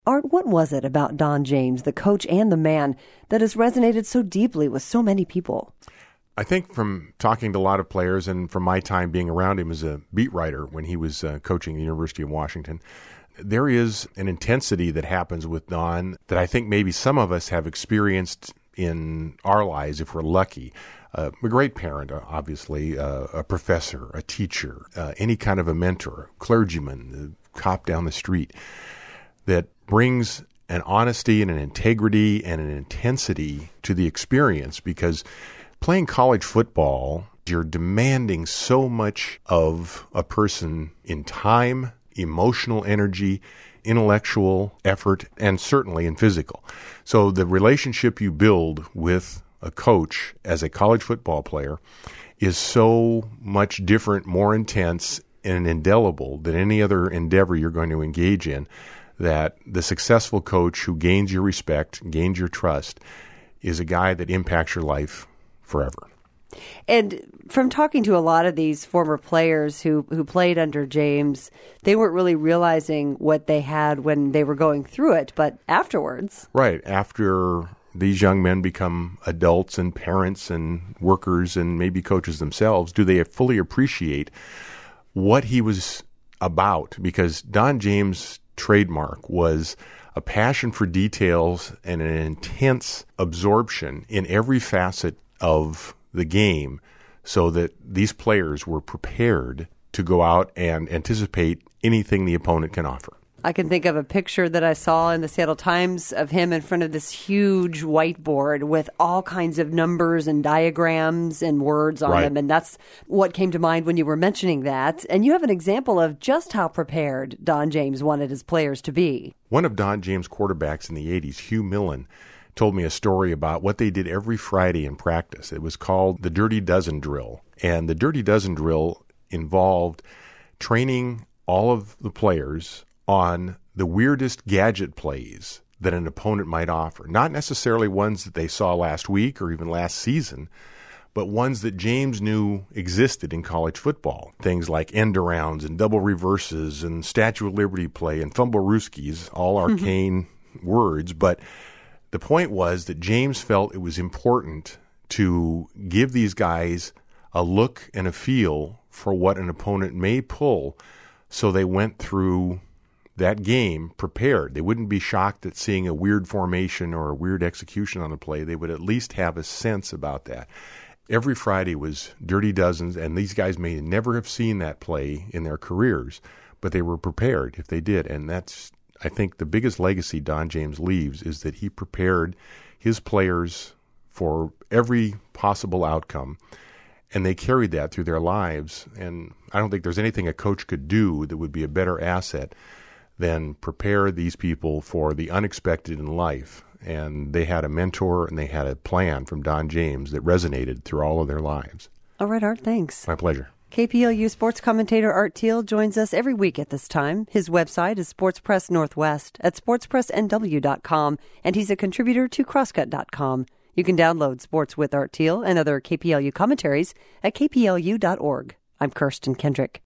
Art, what was it about Don James, the coach and the man, that has resonated so deeply with so many people? I think from talking to a lot of players and from my time being around him as a beat writer when he was coaching the University of Washington, there is an intensity that happens with Don that I think maybe some of us have experienced in our lives if we're lucky. A great parent, obviously, a professor, a teacher, any kind of a mentor, clergyman, a cop down the street, that brings an honesty and an integrity and an intensity to the experience, because playing college football, you're demanding so much of a person in time, emotional energy, intellectual effort, and certainly in physical. So the relationship you build with a coach as a college football player is so much different, more intense, and indelible than any other endeavor you're going to engage in, that the successful coach who gains your respect, gains your trust, is a guy that impacts your life forever. And from talking to a lot of these former players who played under James, they weren't really realizing what they had when they were going through it, but afterwards. Right. After these young men become adults and parents and workers and maybe coaches themselves, do they fully appreciate what he was about? Because Don James' trademark was a passion for details and an intense absorption in every facet of the game, so that these players were prepared to go out and anticipate anything the opponent can offer. I can think of a picture that I saw in the Seattle Times of him in front of this huge whiteboard with all kinds of numbers and diagrams and words on them. And that's what came to mind when you were mentioning that. And you have an example of just how prepared Don James wanted his players to be. One of Don James' quarterbacks in the 80s, Hugh Millen, told me a story about what they did every Friday in practice. It was called the Dirty Dozen Drill. And the Dirty Dozen Drill involved training all of the players on the weirdest gadget plays that an opponent might offer. Not necessarily ones that they saw last week or even last season, but ones that James knew existed in college football. Things like end-arounds and double reverses and Statue of Liberty play and fumble-rooskies, all arcane words. But the point was that James felt it was important to give these guys a look and a feel for what an opponent may pull, so they went through that game prepared. They wouldn't be shocked at seeing a weird formation or a weird execution on a play. They would at least have a sense about that. Every Friday was Dirty Dozens, and these guys may never have seen that play in their careers, but they were prepared if they did. And that's, I think, the biggest legacy Don James leaves, is that he prepared his players for every possible outcome, and they carried that through their lives. And I don't think there's anything a coach could do that would be a better asset than prepare these people for the unexpected in life. And they had a mentor and they had a plan from Don James that resonated through all of their lives. All right, Art, thanks. My pleasure. KPLU sports commentator Art Thiel joins us every week at this time. His website is Sports Press Northwest at sportspressnw.com, and he's a contributor to crosscut.com. You can download Sports with Art Thiel and other KPLU commentaries at kplu.org. I'm Kirsten Kendrick.